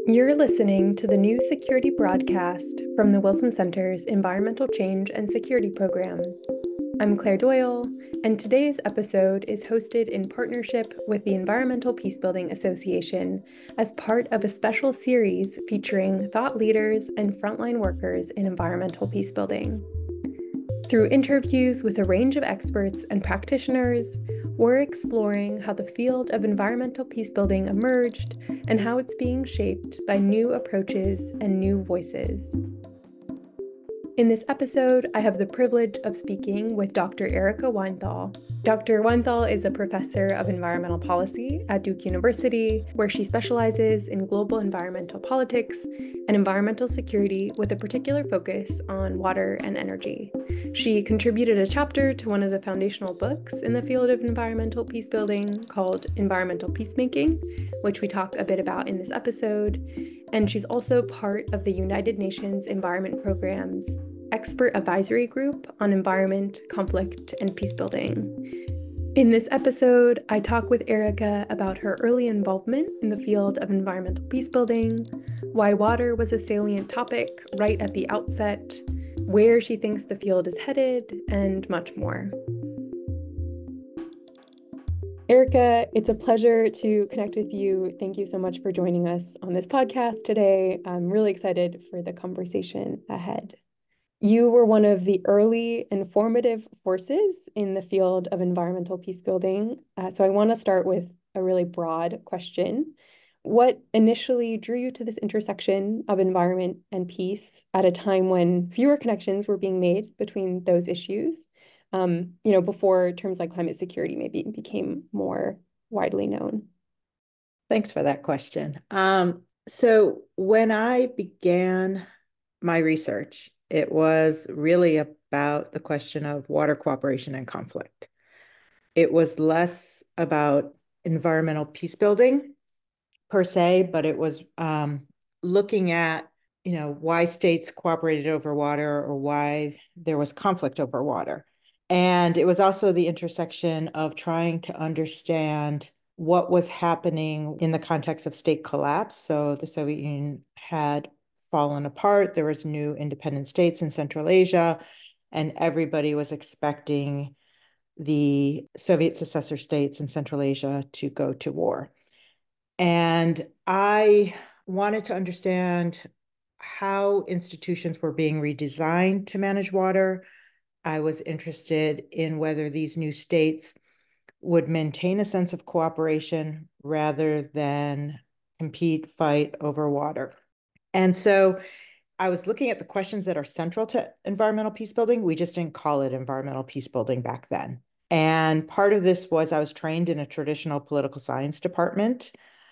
You're listening to the new security broadcast from the Wilson Center's Environmental Change and Security Program. I'm Claire Doyle, and today's episode is hosted in partnership with the Environmental Peacebuilding Association as part of a special series featuring thought leaders and frontline workers in environmental peacebuilding. Through interviews with a range of experts and practitioners, we're exploring how the field of environmental peacebuilding emerged and how it's being shaped by new approaches and new voices. In this episode, I have the privilege of speaking with Dr. Erica Weinthal. Dr. Weinthal is a professor of environmental policy at Duke University, where she specializes in global environmental politics and environmental security with a particular focus on water and energy. She contributed a chapter to one of the foundational books in the field of environmental peacebuilding called Environmental Peacemaking, which we talk a bit about in this episode. And she's also part of the United Nations Environment Program's Expert Advisory Group on Environment, Conflict, and Peacebuilding. In this episode, I talk with Erica about her early involvement in the field of environmental peacebuilding, why water was a salient topic right at the outset, where she thinks the field is headed, and much more. Erica, it's a pleasure to connect with you. Thank you so much for joining us on this podcast today. I'm really excited for the conversation ahead. You were one of the early informative forces in the field of environmental peacebuilding. So I want to start with a really broad question. What initially drew you to this intersection of environment and peace at a time when fewer connections were being made between those issues? Before terms like climate security maybe became more widely known? Thanks for that question. So when I began my research, it was really about the question of water cooperation and conflict. It was less about environmental peace building per se, but it was looking at, why states cooperated over water or why there was conflict over water. And it was also the intersection of trying to understand what was happening in the context of state collapse. So the Soviet Union had fallen apart. There was new independent states in Central Asia, and everybody was expecting the Soviet successor states in Central Asia to go to war. And I wanted to understand how institutions were being redesigned to manage water. I was interested in whether these new states would maintain a sense of cooperation rather than compete, fight over water. And so I was looking at the questions that are central to environmental peacebuilding. We just didn't call it environmental peacebuilding back then. And part of this was I was trained in a traditional political science department.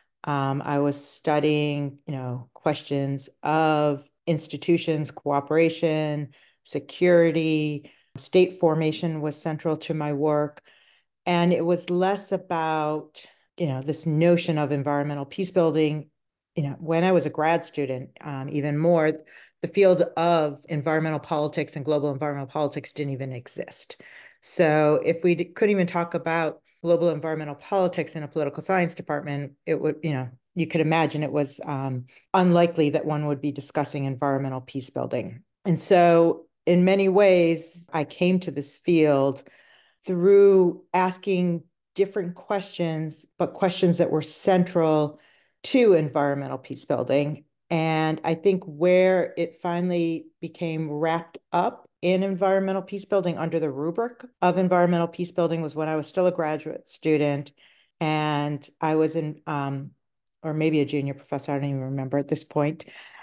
I was studying, questions of institutions, cooperation, security, state formation was central to my work. And it was less about, this notion of environmental peace building. When I was a grad student, even more, the field of environmental politics and global environmental politics didn't even exist. So if we couldn't even talk about global environmental politics in a political science department, it would, you could imagine it was unlikely that one would be discussing environmental peace building. And so in many ways, I came to this field through asking different questions, but questions that were central to environmental peace building. And I think where it finally became wrapped up in environmental peace building under the rubric of environmental peace building was when I was still a graduate student, and I was in, or maybe a junior professor, I don't even remember at this point.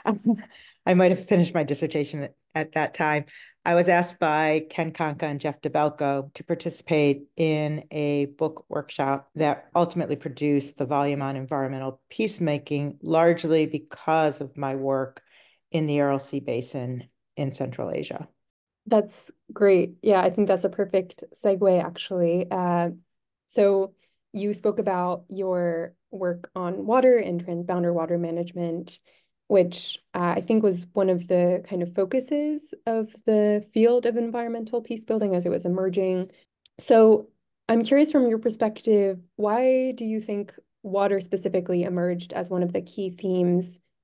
I might have finished my dissertation at that time. I was asked by Ken Konka and Jeff DeBelko to participate in a book workshop that ultimately produced the volume on environmental peacemaking, largely because of my work in the Aral Sea Basin in Central Asia. That's great. Yeah, I think that's a perfect segue, actually. So you spoke about your work on water and transboundary water management, which I think was one of the kind of focuses of the field of environmental peace building as it was emerging. So I'm curious from your perspective, why do you think water specifically emerged as one of the key themes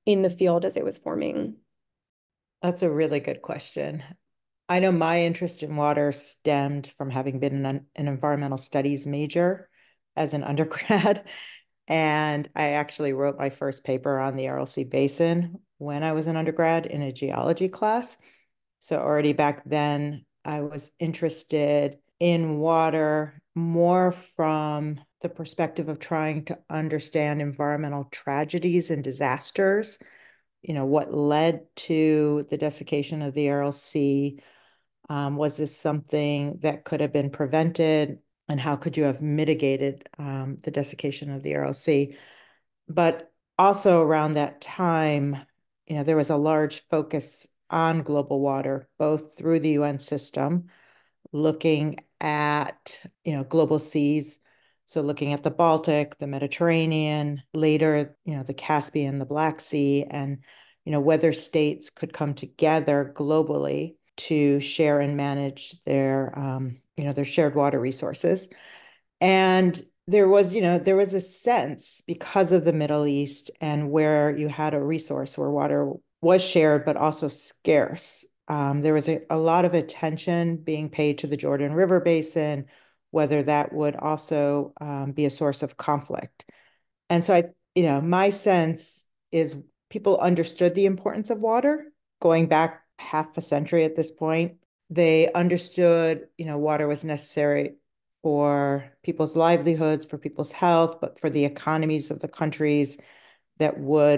in the field as it was forming? That's a really good question. I know my interest in water stemmed from having been an environmental studies major as an undergrad. And I actually wrote my first paper on the Aral Sea Basin when I was an undergrad in a geology class. So already back then, I was interested in water more from the perspective of trying to understand environmental tragedies and disasters. What led to the desiccation of the Aral Sea? Was this something that could have been prevented? And how could you have mitigated the desiccation of the Aral Sea? But also around that time, there was a large focus on global water, both through the UN system, looking at, global seas. So looking at the Baltic, the Mediterranean, later, the Caspian, the Black Sea, and, whether states could come together globally to share and manage their shared water resources. And there was a sense because of the Middle East and where you had a resource where water was shared, but also scarce. There was a lot of attention being paid to the Jordan River Basin, whether that would also be a source of conflict. And so my sense is people understood the importance of water going back half a century at this point. They understood, water was necessary for people's livelihoods, for people's health, but for the economies of the countries that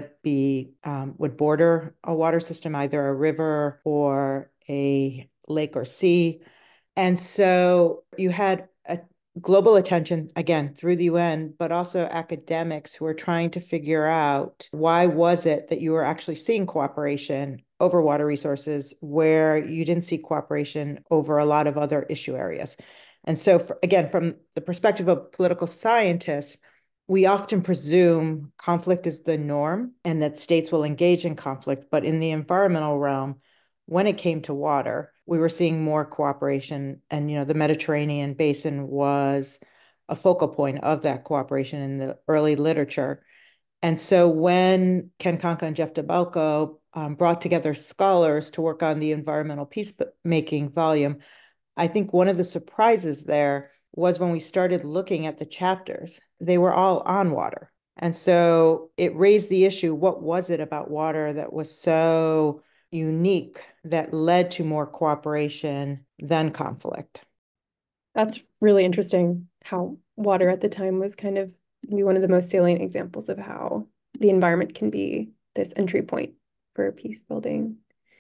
would border a water system, either a river or a lake or sea. And so you had a global attention, again, through the UN, but also academics who are trying to figure out why was it that you were actually seeing cooperation over water resources where you didn't see cooperation over a lot of other issue areas. And so, again, from the perspective of political scientists, we often presume conflict is the norm and that states will engage in conflict. But in the environmental realm, when it came to water, we were seeing more cooperation. And, the Mediterranean basin was a focal point of that cooperation in the early literature. And so when Ken Konka and Jeff DeBalco brought together scholars to work on the environmental peacemaking volume, I think one of the surprises there was when we started looking at the chapters, they were all on water. And so it raised the issue, what was it about water that was so unique that led to more cooperation than conflict? That's really interesting how water at the time was kind of maybe one of the most salient examples of how the environment can be this entry point for peace building.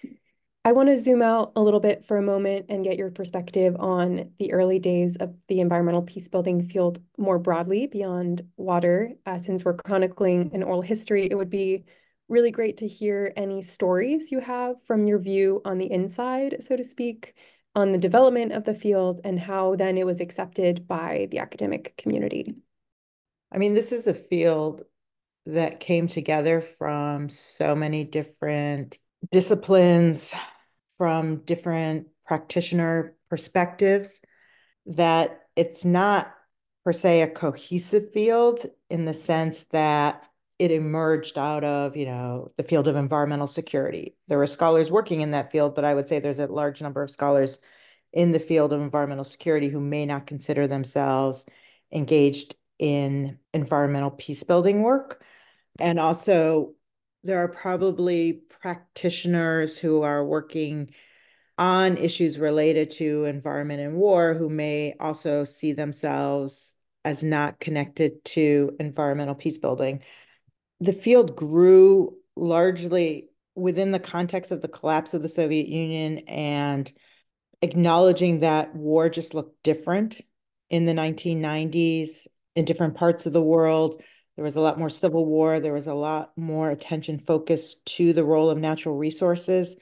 I want to zoom out a little bit for a moment and get your perspective on the early days of the environmental peace building field more broadly beyond water. Since we're chronicling an oral history, it would be really great to hear any stories you have from your view on the inside, so to speak, on the development of the field and how then it was accepted by the academic community. I mean, this is a field that came together from so many different disciplines, from different practitioner perspectives, that it's not per se a cohesive field in the sense that it emerged out of, the field of environmental security. There were scholars working in that field, but I would say there's a large number of scholars in the field of environmental security who may not consider themselves engaged in environmental peace building work. And also, there are probably practitioners who are working on issues related to environment and war who may also see themselves as not connected to environmental peace building. The field grew largely within the context of the collapse of the Soviet Union and acknowledging that war just looked different in the 1990s in different parts of the world. There was a lot more civil war. There was a lot more attention focused to the role of natural resources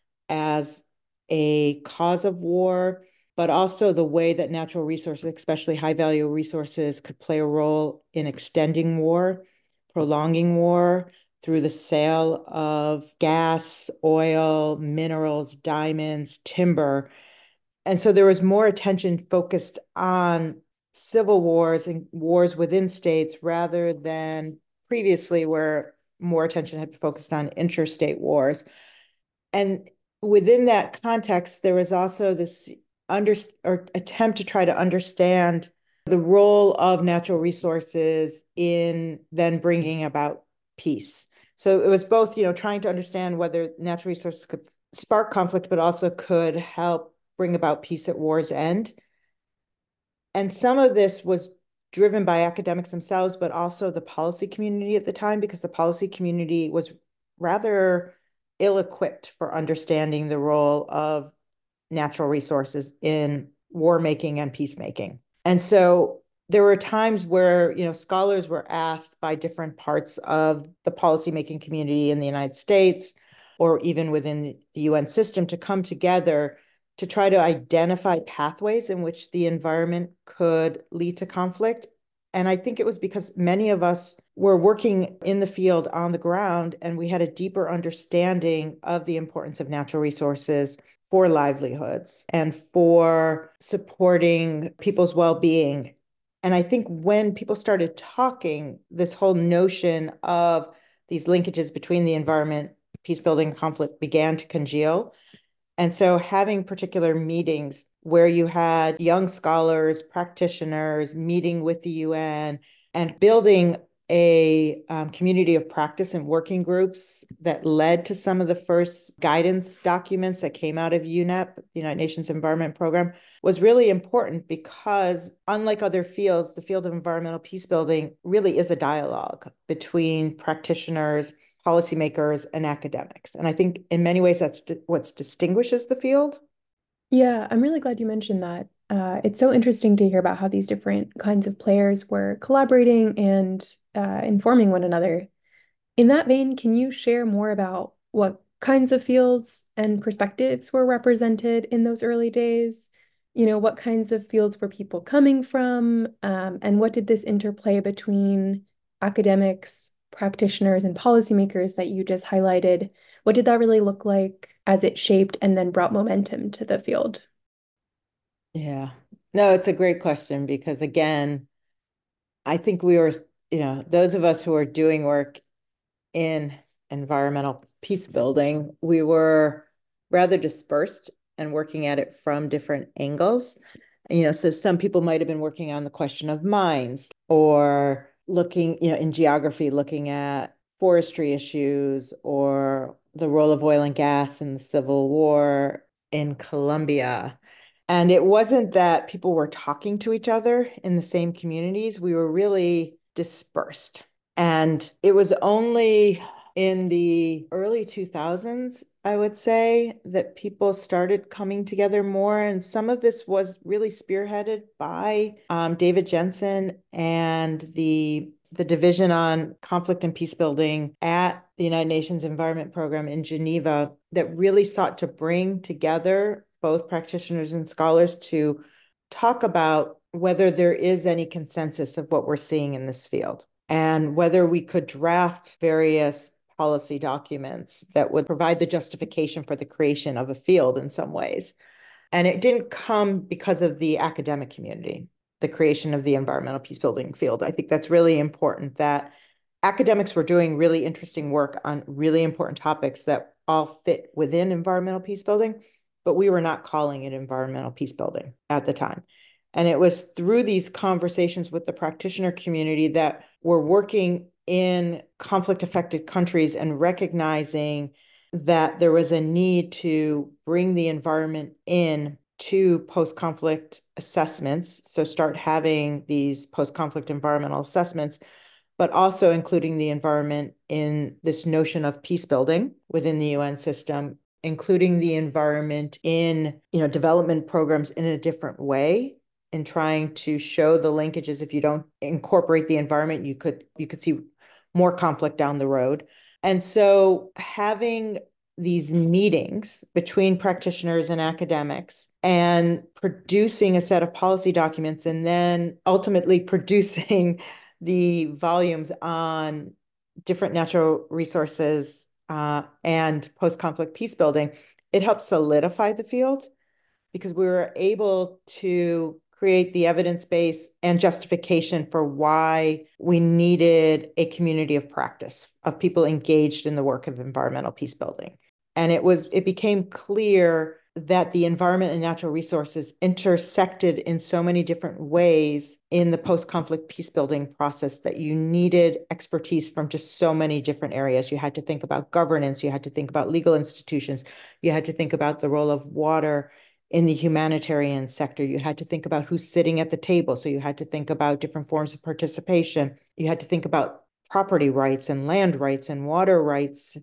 as a cause of war, but also the way that natural resources, especially high value resources, could play a role in extending war, prolonging war through the sale of gas, oil, minerals, diamonds, timber. And so there was more attention focused on civil wars and wars within states rather than previously where more attention had been focused on interstate wars. And within that context, there was also this attempt to try to understand the role of natural resources in then bringing about peace. So it was both, trying to understand whether natural resources could spark conflict, but also could help bring about peace at war's end. And some of this was driven by academics themselves, but also the policy community at the time, because the policy community was rather ill-equipped for understanding the role of natural resources in war making and peacemaking. And so there were times where, scholars were asked by different parts of the policymaking community in the United States, or even within the UN system, to come together to try to identify pathways in which the environment could lead to conflict. And I think it was because many of us were working in the field on the ground, and we had a deeper understanding of the importance of natural resources for livelihoods and for supporting people's well-being. And I think when people started talking, this whole notion of these linkages between the environment, peace building, conflict began to congeal. And so having particular meetings where you had young scholars, practitioners meeting with the UN and building a community of practice and working groups that led to some of the first guidance documents that came out of UNEP, the United Nations Environment Program, was really important, because unlike other fields, the field of environmental peace building really is a dialogue between practitioners, policymakers, and academics. And I think in many ways that's what distinguishes the field. Yeah, I'm really glad you mentioned that. It's so interesting to hear about how these different kinds of players were collaborating and informing one another. In that vein, can you share more about what kinds of fields and perspectives were represented in those early days? What kinds of fields were people coming from? And what did this interplay between academics, practitioners, and policymakers that you just highlighted, what did that really look like as it shaped and then brought momentum to the field? Yeah. No, it's a great question, because again, I think we were, those of us who are doing work in environmental peace building, we were rather dispersed and working at it from different angles. So some people might have been working on the question of mines, or looking, in geography, looking at forestry issues, or the role of oil and gas in the Civil War in Colombia. And it wasn't that people were talking to each other in the same communities. We were really dispersed. And it was only in the early 2000s, I would say, that people started coming together more. And some of this was really spearheaded by David Jensen and the Division on Conflict and Peace Building at the United Nations Environment Program in Geneva, that really sought to bring together both practitioners and scholars to talk about whether there is any consensus of what we're seeing in this field, and whether we could draft various policy documents that would provide the justification for the creation of a field in some ways. And it didn't come because of the academic community, the creation of the environmental peace building field. I think that's really important, that academics were doing really interesting work on really important topics that all fit within environmental peace building, but we were not calling it environmental peace building at the time. And it was through these conversations with the practitioner community that we're working in conflict-affected countries and recognizing that there was a need to bring the environment in to post-conflict assessments. So start having these post-conflict environmental assessments, but also including the environment in this notion of peace building within the UN system, including the environment in, development programs in a different way, in trying to show the linkages. If you don't incorporate the environment, you could see more conflict down the road. And so having these meetings between practitioners and academics and producing a set of policy documents, and then ultimately producing the volumes on different natural resources and post-conflict peace building, it helped solidify the field, because we were able to create the evidence base and justification for why we needed a community of practice of people engaged in the work of environmental peace building. And it became clear that the environment and natural resources intersected in so many different ways in the post-conflict peace building process that you needed expertise from just so many different areas. You had to think about governance, you had to think about legal institutions, you had to think about the role of water in the humanitarian sector. You had to think about who's sitting at the table. So you had to think about different forms of participation. You had to think about property rights and land rights and water rights.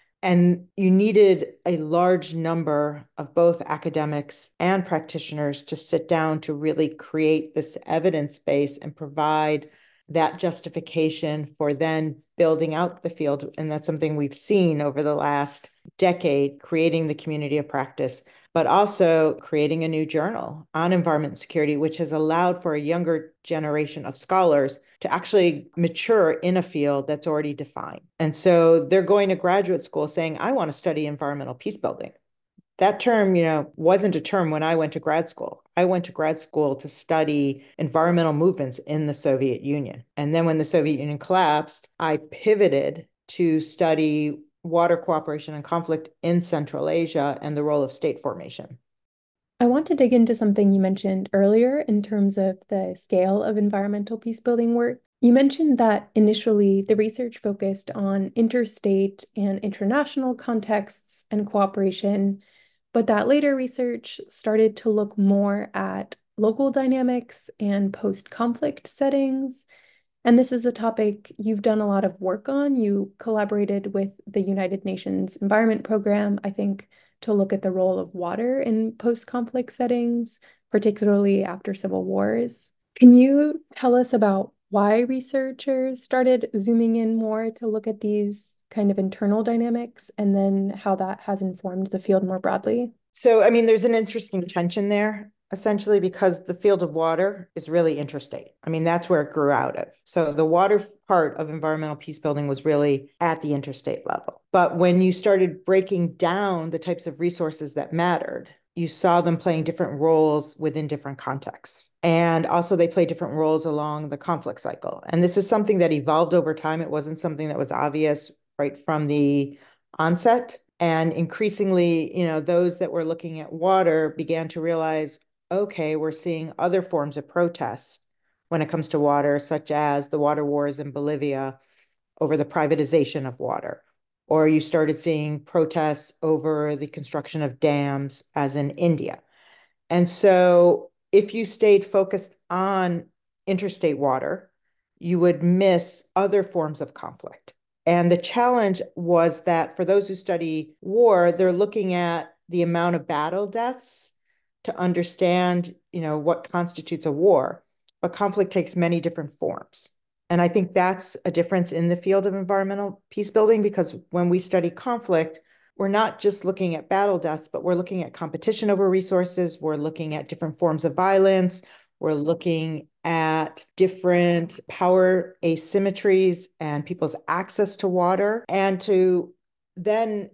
And you needed a large number of both academics and practitioners to sit down to really create this evidence base and provide that justification for then building out the field. And that's something we've seen over the last decade, creating the community of practice, but also creating a new journal on environment security, which has allowed for a younger generation of scholars to actually mature in a field that's already defined. And so they're going to graduate school saying, I want to study environmental peace building. That term, wasn't a term when I went to grad school. I went to grad school to study environmental movements in the Soviet Union. And then when the Soviet Union collapsed, I pivoted to study water cooperation and conflict in Central Asia and the role of state formation. I want to dig into something you mentioned earlier in terms of the scale of environmental peacebuilding work. You mentioned that initially the research focused on interstate and international contexts and cooperation, but that later research started to look more at local dynamics and post-conflict settings. And this is a topic you've done a lot of work on. You collaborated with the United Nations Environment Program, I think, to look at the role of water in post-conflict settings, particularly after civil wars. Can you tell us about why researchers started zooming in more to look at these kind of internal dynamics and then how that has informed the field more broadly? So, there's an interesting tension there, essentially, because the field of water is really interstate. That's where it grew out of. So the water part of environmental peace building was really at the interstate level. But when you started breaking down the types of resources that mattered, you saw them playing different roles within different contexts. And also they play different roles along the conflict cycle. And this is something that evolved over time. It wasn't something that was obvious right from the onset. And increasingly, those that were looking at water began to realize, okay, we're seeing other forms of protest when it comes to water, such as the water wars in Bolivia over the privatization of water. Or you started seeing protests over the construction of dams, as in India. And so if you stayed focused on interstate water, you would miss other forms of conflict. And the challenge was that for those who study war, they're looking at the amount of battle deaths to understand, what constitutes a war. But conflict takes many different forms. And I think that's a difference in the field of environmental peace building, because when we study conflict, we're not just looking at battle deaths, but we're looking at competition over resources. We're looking at different forms of violence. We're looking at different power asymmetries and people's access to water. And to then,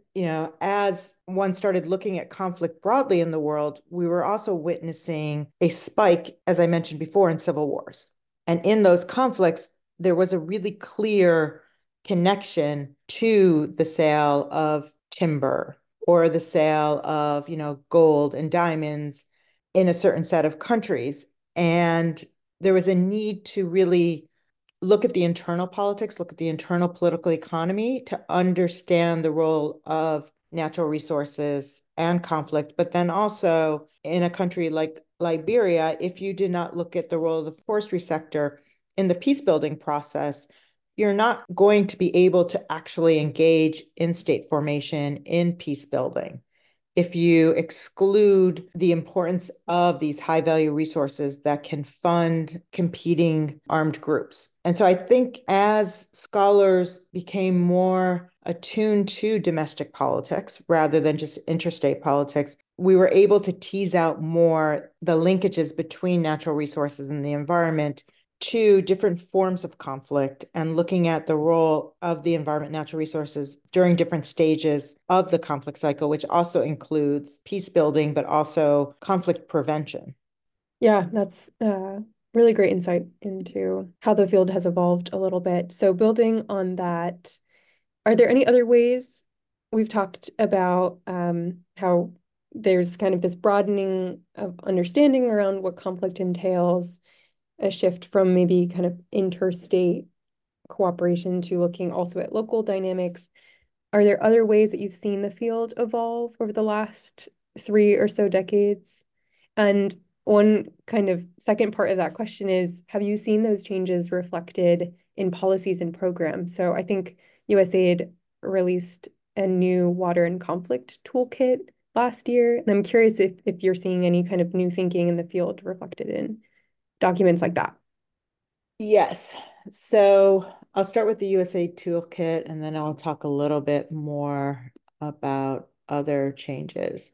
as one started looking at conflict broadly in the world, we were also witnessing a spike, as I mentioned before, in civil wars. And in those conflicts, there was a really clear connection to the sale of timber or the sale of, gold and diamonds in a certain set of countries. And there was a need to really look at the internal politics, look at the internal political economy to understand the role of natural resources and conflict. But then also in a country like Liberia, if you did not look at the role of the forestry sector in the peace building process, you're not going to be able to actually engage in state formation in peace building if you exclude the importance of these high value resources that can fund competing armed groups. And so I think as scholars became more attuned to domestic politics rather than just interstate politics, we were able to tease out more the linkages between natural resources and the environment to different forms of conflict and looking at the role of the environment, natural resources during different stages of the conflict cycle, which also includes peace building, but also conflict prevention. Yeah, that's really great insight into how the field has evolved a little bit. So building on that, are there any other ways we've talked about how there's kind of this broadening of understanding around what conflict entails, a shift from maybe kind of interstate cooperation to looking also at local dynamics? Are there other ways that you've seen the field evolve over the last 3 or so decades? And one kind of second part of that question is, have you seen those changes reflected in policies and programs? So I think USAID released a new water and conflict toolkit last year. And I'm curious if you're seeing any kind of new thinking in the field reflected in documents like that. Yes. So I'll start with the USA Toolkit and then I'll talk a little bit more about other changes.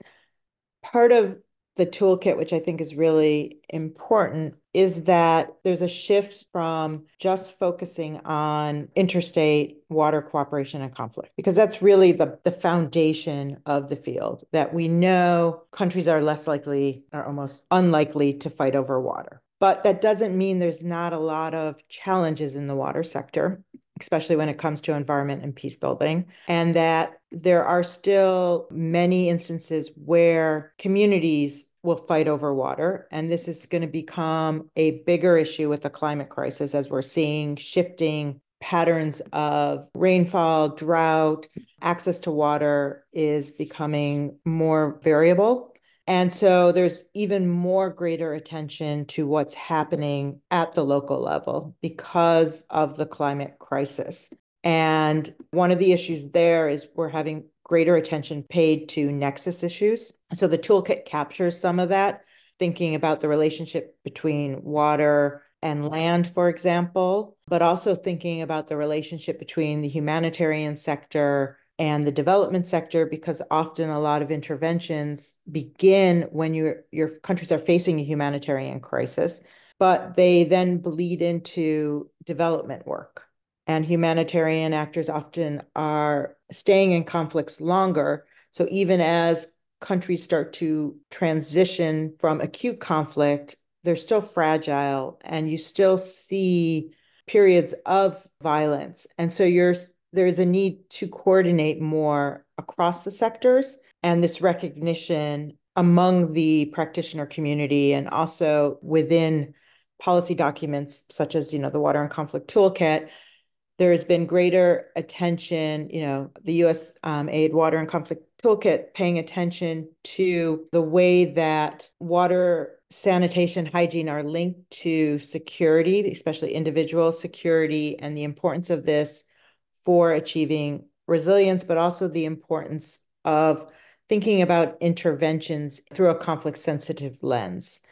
Part of the toolkit, which I think is really important, is that there's a shift from just focusing on interstate water cooperation and conflict, because that's really the foundation of the field, that we know countries are less likely or almost unlikely to fight over water. But that doesn't mean there's not a lot of challenges in the water sector, especially when it comes to environment and peace building, and that there are still many instances where communities will fight over water. And this is going to become a bigger issue with the climate crisis as we're seeing shifting patterns of rainfall, drought, access to water is becoming more variable. And so there's even more greater attention to what's happening at the local level because of the climate crisis. And one of the issues there is we're having greater attention paid to nexus issues. So the toolkit captures some of that, thinking about the relationship between water and land, for example, but also thinking about the relationship between the humanitarian sector and the development sector, because often a lot of interventions begin when your countries are facing a humanitarian crisis, but they then bleed into development work. And humanitarian actors often are staying in conflicts longer. So even as countries start to transition from acute conflict, they're still fragile and you still see periods of violence. And so there's a need to coordinate more across the sectors, and this recognition among the practitioner community and also within policy documents such as, the Water and Conflict Toolkit. There has been greater attention, the U.S. Aid Water and Conflict Toolkit paying attention to the way that water, sanitation, hygiene are linked to security, especially individual security, and the importance of this for achieving resilience, but also the importance of thinking about interventions through a conflict-sensitive lens,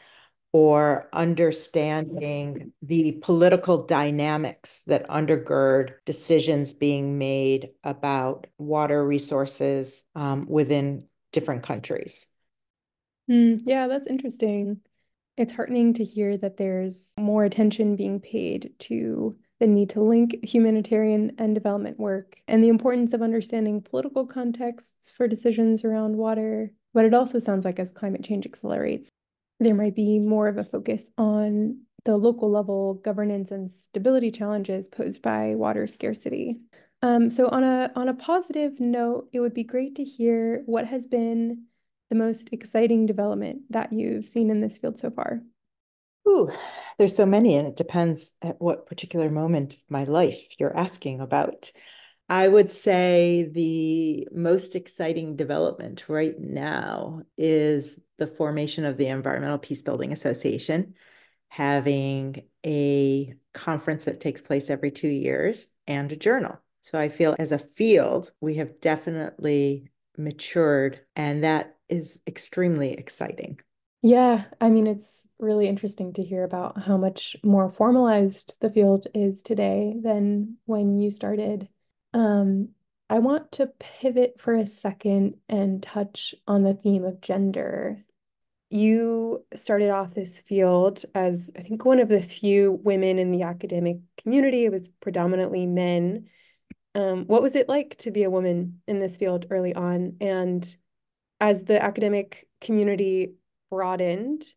or understanding the political dynamics that undergird decisions being made about water resources within different countries. Yeah, that's interesting. It's heartening to hear that there's more attention being paid to the need to link humanitarian and development work and the importance of understanding political contexts for decisions around water. But it also sounds like as climate change accelerates, there might be more of a focus on the local level governance and stability challenges posed by water scarcity. So on a positive note, it would be great to hear what has been the most exciting development that you've seen in this field so far. Ooh, there's so many, and it depends at what particular moment of my life you're asking about. I would say the most exciting development right now is the formation of the Environmental Peacebuilding Association, having a conference that takes place every 2 years and a journal. So I feel as a field, we have definitely matured, and that is extremely exciting. Yeah, I mean, it's really interesting to hear about how much more formalized the field is today than when you started. Um, I want to pivot for a second and touch on the theme of gender. You started off this field as, I think, one of the few women in the academic community. It was predominantly men. What was it like to be a woman in this field early on? And as the academic community broadened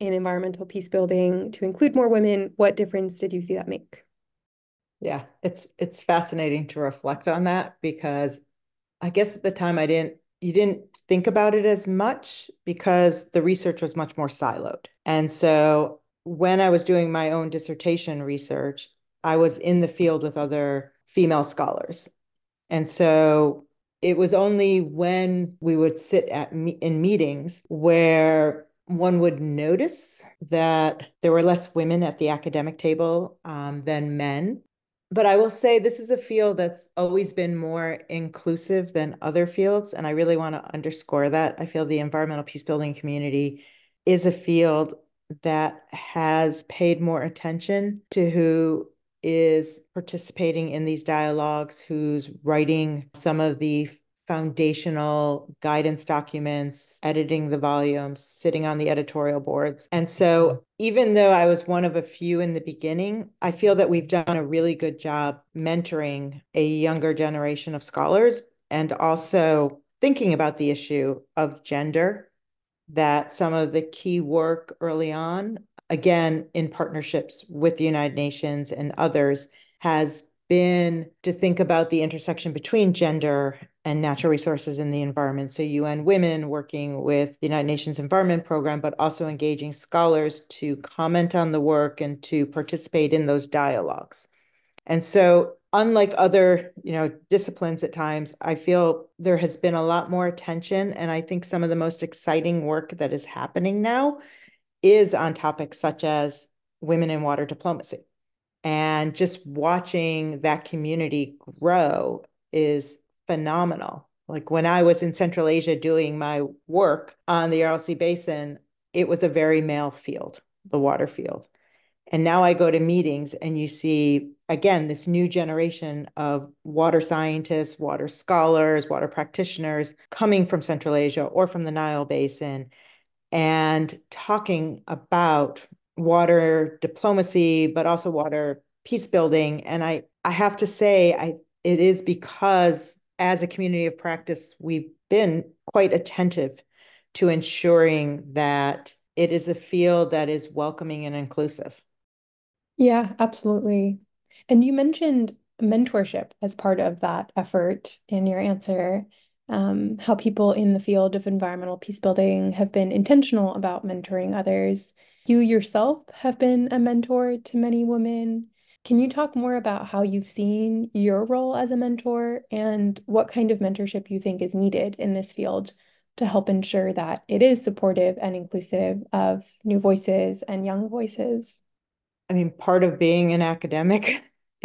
in environmental peace building to include more women? What difference did you see that make? Yeah, it's fascinating to reflect on that because I guess at the time you didn't think about it as much because the research was much more siloed. And so when I was doing my own dissertation research, I was in the field with other female scholars. And so it was only when we would sit in meetings where one would notice that there were less women at the academic table than men. But I will say this is a field that's always been more inclusive than other fields. And I really want to underscore that. I feel the environmental peace building community is a field that has paid more attention to who is participating in these dialogues, who's writing some of the foundational guidance documents, editing the volumes, sitting on the editorial boards. And so even though I was one of a few in the beginning, I feel that we've done a really good job mentoring a younger generation of scholars and also thinking about the issue of gender, that some of the key work early on, again, in partnerships with the United Nations and others, has been to think about the intersection between gender and natural resources in the environment. So UN Women working with the United Nations Environment Program, but also engaging scholars to comment on the work and to participate in those dialogues. And so unlike other, disciplines at times, I feel there has been a lot more attention. And I think some of the most exciting work that is happening now is on topics such as women in water diplomacy. And just watching that community grow is phenomenal. Like when I was in Central Asia doing my work on the Aral Sea Basin, it was a very male field, the water field. And now I go to meetings and you see, again, this new generation of water scientists, water scholars, water practitioners coming from Central Asia or from the Nile Basin and talking about water diplomacy, but also water peace building. And I have to say, it is because as a community of practice, we've been quite attentive to ensuring that it is a field that is welcoming and inclusive. Yeah, absolutely. And you mentioned mentorship as part of that effort in your answer, how people in the field of environmental peace building have been intentional about mentoring others. You yourself have been a mentor to many women. Can you talk more about how you've seen your role as a mentor and what kind of mentorship you think is needed in this field to help ensure that it is supportive and inclusive of new voices and young voices? I mean, part of being an academic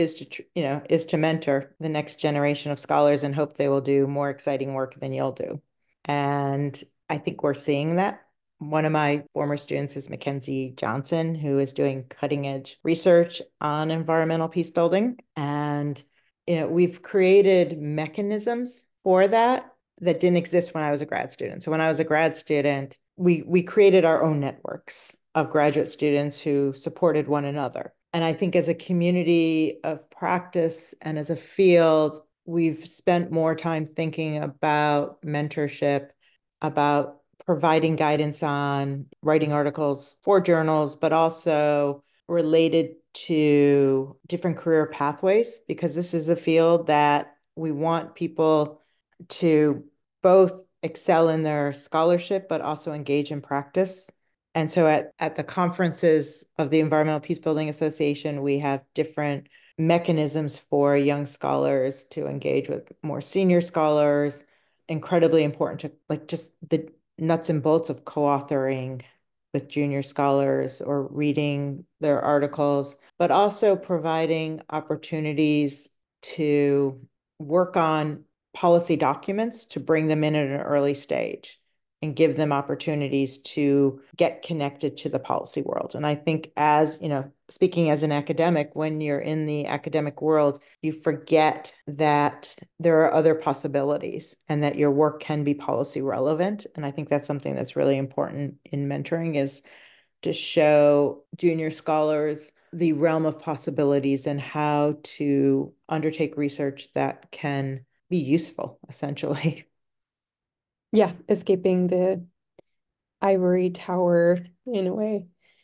is to mentor the next generation of scholars and hope they will do more exciting work than you'll do. And I think we're seeing that. One of my former students is Mackenzie Johnson, who is doing cutting edge research on environmental peace building. And, we've created mechanisms for that didn't exist when I was a grad student. So when I was a grad student, we created our own networks of graduate students who supported one another. And I think as a community of practice and as a field, we've spent more time thinking about mentorship, about providing guidance on writing articles for journals, but also related to different career pathways, because this is a field that we want people to both excel in their scholarship, but also engage in practice. And so at the conferences of the Environmental Peace Building Association, we have different mechanisms for young scholars to engage with more senior scholars. Incredibly important to like just the nuts and bolts of co-authoring with junior scholars or reading their articles, but also providing opportunities to work on policy documents to bring them in at an early stage and give them opportunities to get connected to the policy world. And I think speaking as an academic, when you're in the academic world, you forget that there are other possibilities and that your work can be policy relevant. And I think that's something that's really important in mentoring is to show junior scholars the realm of possibilities and how to undertake research that can be useful, essentially. Yeah, escaping the ivory tower in a way.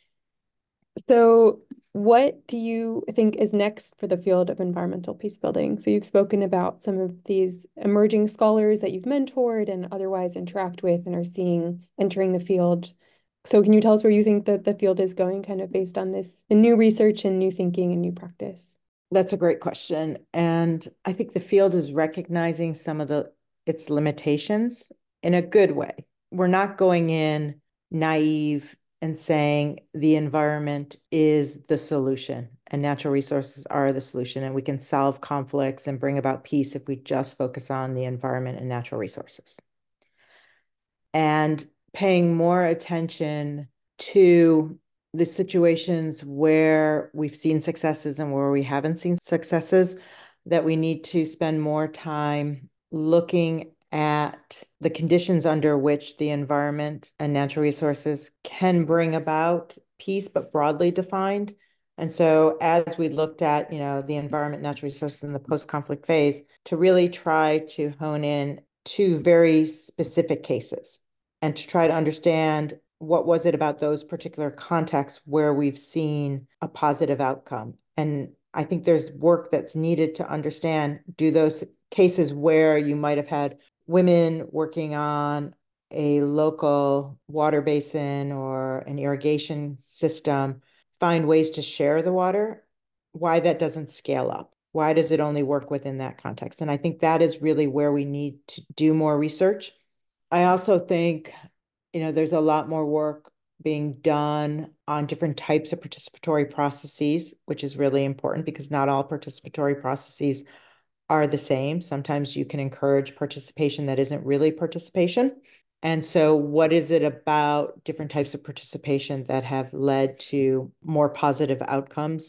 So, what do you think is next for the field of environmental peace building? So, you've spoken about some of these emerging scholars that you've mentored and otherwise interact with and are seeing entering the field. So, can you tell us where you think that the field is going, kind of based on this the new research and new thinking and new practice? That's a great question. And I think the field is recognizing some of its limitations in a good way. We're not going in naive and saying the environment is the solution and natural resources are the solution, and we can solve conflicts and bring about peace if we just focus on the environment and natural resources. And paying more attention to the situations where we've seen successes and where we haven't seen successes, that we need to spend more time looking at the conditions under which the environment and natural resources can bring about peace, but broadly defined. And so as we looked at, the environment, natural resources in the post-conflict phase, to really try to hone in to very specific cases and to try to understand what was it about those particular contexts where we've seen a positive outcome. And I think there's work that's needed to understand, do those cases where you might have had women working on a local water basin or an irrigation system find ways to share the water, why that doesn't scale up. Why does it only work within that context? And I think that is really where we need to do more research. I also think, there's a lot more work being done on different types of participatory processes, which is really important because not all participatory processes are the same. Sometimes you can encourage participation that isn't really participation. And so what is it about different types of participation that have led to more positive outcomes?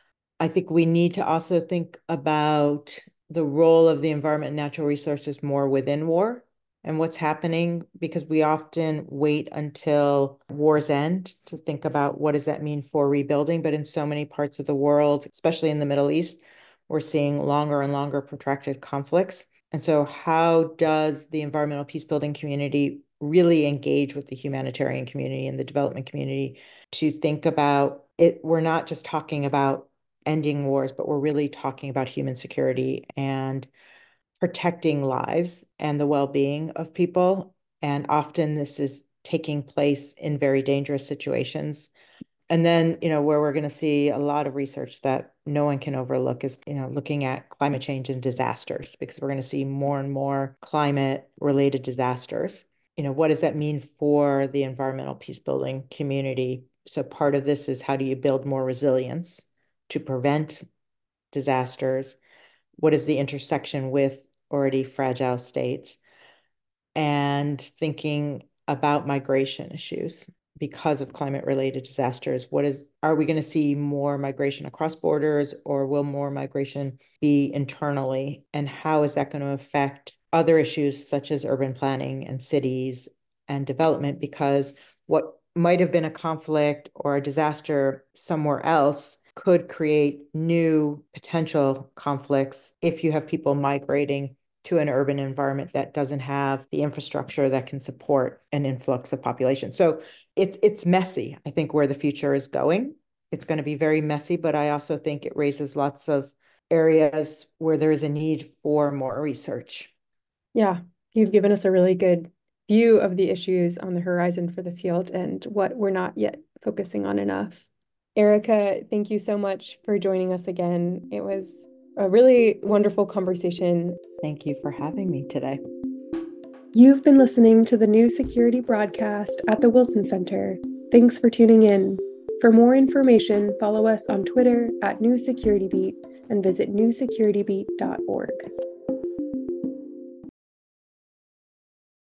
I think we need to also think about the role of the environment and natural resources more within war and what's happening, because we often wait until wars end to think about what does that mean for rebuilding. But in so many parts of the world, especially in the Middle East, we're seeing longer and longer protracted conflicts. And so how does the environmental peace building community really engage with the humanitarian community and the development community to think about it? We're not just talking about ending wars, but we're really talking about human security and protecting lives and the well-being of people. And often this is taking place in very dangerous situations. And then, where we're going to see a lot of research that no one can overlook is, looking at climate change and disasters, because we're going to see more and more climate-related disasters. What does that mean for the environmental peace building community? So part of this is how do you build more resilience to prevent disasters? What is the intersection with already fragile states? And thinking about migration issues because of climate-related disasters. Are we going to see more migration across borders, or will more migration be internally? And how is that going to affect other issues such as urban planning and cities and development? Because what might have been a conflict or a disaster somewhere else could create new potential conflicts if you have people migrating to an urban environment that doesn't have the infrastructure that can support an influx of population. So it's messy, I think, where the future is going. It's going to be very messy, but I also think it raises lots of areas where there is a need for more research. Yeah, you've given us a really good view of the issues on the horizon for the field and what we're not yet focusing on enough. Erica, thank you so much for joining us again. It was a really wonderful conversation. Thank you for having me today. You've been listening to the New Security broadcast at the Wilson Center. Thanks for tuning in. For more information, follow us on Twitter at New Security Beat and visit newsecuritybeat.org.